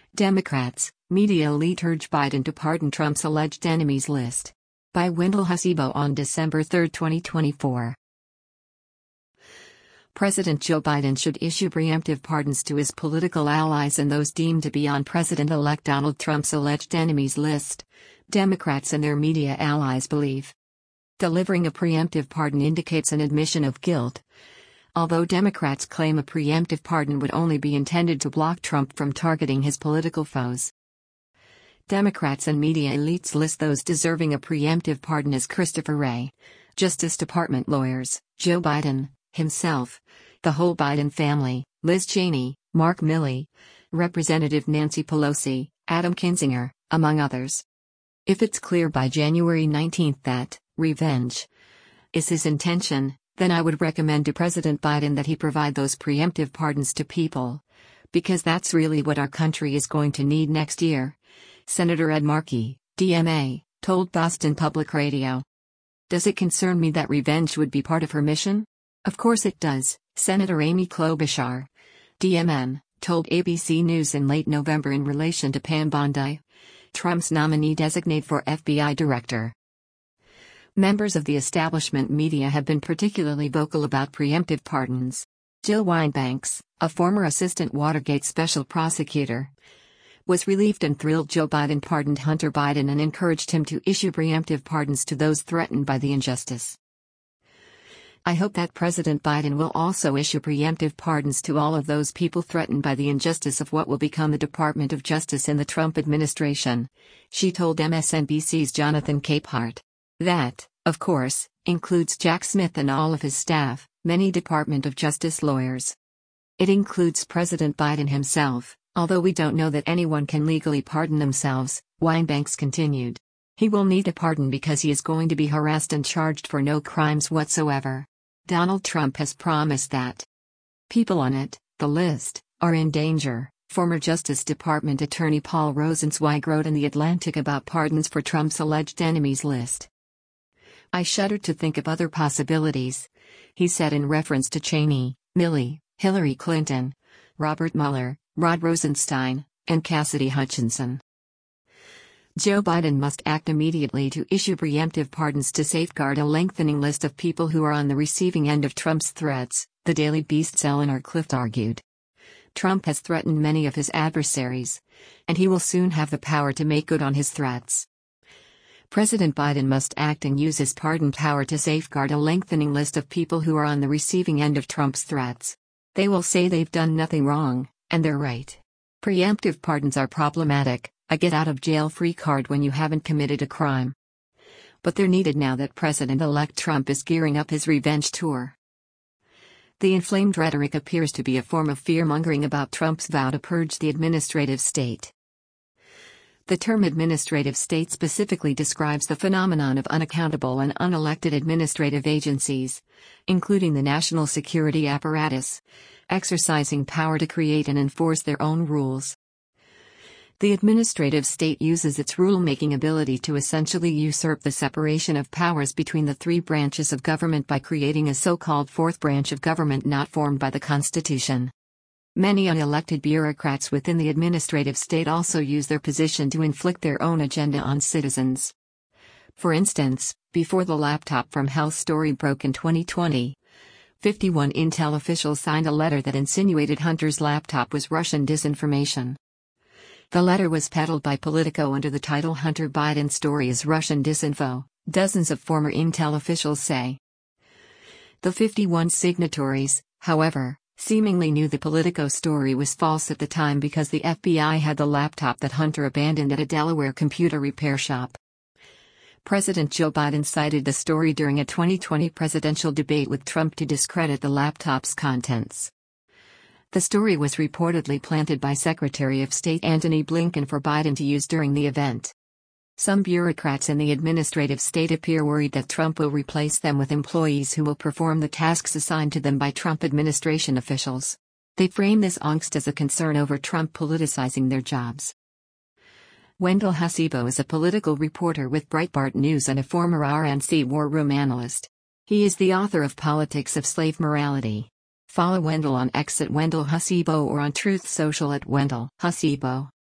Democrats, media elite urge Biden to pardon Trump's alleged enemies list. By Wendell Hasibo on December 3, 2024. President Joe Biden should issue preemptive pardons to his political allies and those deemed to be on President-elect Donald Trump's alleged enemies list, Democrats and their media allies believe. Delivering a preemptive pardon indicates an admission of guilt. Although Democrats claim a preemptive pardon would only be intended to block Trump from targeting his political foes. Democrats and media elites list those deserving a preemptive pardon as Christopher Wray, Justice Department lawyers, Joe Biden himself, the whole Biden family, Liz Cheney, Mark Milley, Representative Nancy Pelosi, Adam Kinzinger, among others. If it's clear by January 19 that revenge is his intention, then I would recommend to President Biden that he provide those preemptive pardons to people. Because that's really what our country is going to need next year, Senator Ed Markey, DMA, told Boston Public Radio. Does it concern me that revenge would be part of her mission? Of course it does, Senator Amy Klobuchar, DMN, told ABC News in late November in relation to Pam Bondi, Trump's nominee designate for FBI director. Members of the establishment media have been particularly vocal about preemptive pardons. Jill Wine-Banks, a former assistant Watergate special prosecutor, was relieved and thrilled Joe Biden pardoned Hunter Biden and encouraged him to issue preemptive pardons to those threatened by the injustice. I hope that President Biden will also issue preemptive pardons to all of those people threatened by the injustice of what will become the Department of Justice in the Trump administration, she told MSNBC's Jonathan Capehart. That, of course, includes Jack Smith and all of his staff, many Department of Justice lawyers. It includes President Biden himself, although we don't know that anyone can legally pardon themselves, Wine-Banks continued. He will need a pardon because he is going to be harassed and charged for no crimes whatsoever. Donald Trump has promised that people on it, the list, are in danger, former Justice Department Attorney Paul Rosenzweig wrote in The Atlantic about pardons for Trump's alleged enemies list. I shudder to think of other possibilities, he said in reference to Cheney, Milley, Hillary Clinton, Robert Mueller, Rod Rosenstein, and Cassidy Hutchinson. Joe Biden must act immediately to issue preemptive pardons to safeguard a lengthening list of people who are on the receiving end of Trump's threats, the Daily Beast's Eleanor Clift argued. Trump has threatened many of his adversaries, and he will soon have the power to make good on his threats. President Biden must act and use his pardon power to safeguard a lengthening list of people who are on the receiving end of Trump's threats. They will say they've done nothing wrong, and they're right. Preemptive pardons are problematic, a get-out-of-jail-free card when you haven't committed a crime. But they're needed now that President-elect Trump is gearing up his revenge tour. The inflamed rhetoric appears to be a form of fear-mongering about Trump's vow to purge the administrative state. The term administrative state specifically describes the phenomenon of unaccountable and unelected administrative agencies, including the national security apparatus, exercising power to create and enforce their own rules. The administrative state uses its rule-making ability to essentially usurp the separation of powers between the three branches of government by creating a so-called fourth branch of government not formed by the Constitution. Many unelected bureaucrats within the administrative state also use their position to inflict their own agenda on citizens. For instance, before the laptop from hell story broke in 2020, 51 Intel officials signed a letter that insinuated Hunter's laptop was Russian disinformation. The letter was peddled by Politico under the title Hunter Biden Story is Russian Disinfo, dozens of former Intel officials say. The 51 signatories, however, seemingly knew the Politico story was false at the time because the FBI had the laptop that Hunter abandoned at a Delaware computer repair shop. President Joe Biden cited the story during a 2020 presidential debate with Trump to discredit the laptop's contents. The story was reportedly planted by Secretary of State Antony Blinken for Biden to use during the event. Some bureaucrats in the administrative state appear worried that Trump will replace them with employees who will perform the tasks assigned to them by Trump administration officials. They frame this angst as a concern over Trump politicizing their jobs. Wendell Hasibo is a political reporter with Breitbart News and a former RNC war room analyst. He is the author of Politics of Slave Morality. Follow Wendell on X at Wendell Hasibo or on Truth Social at Wendell Hasibo.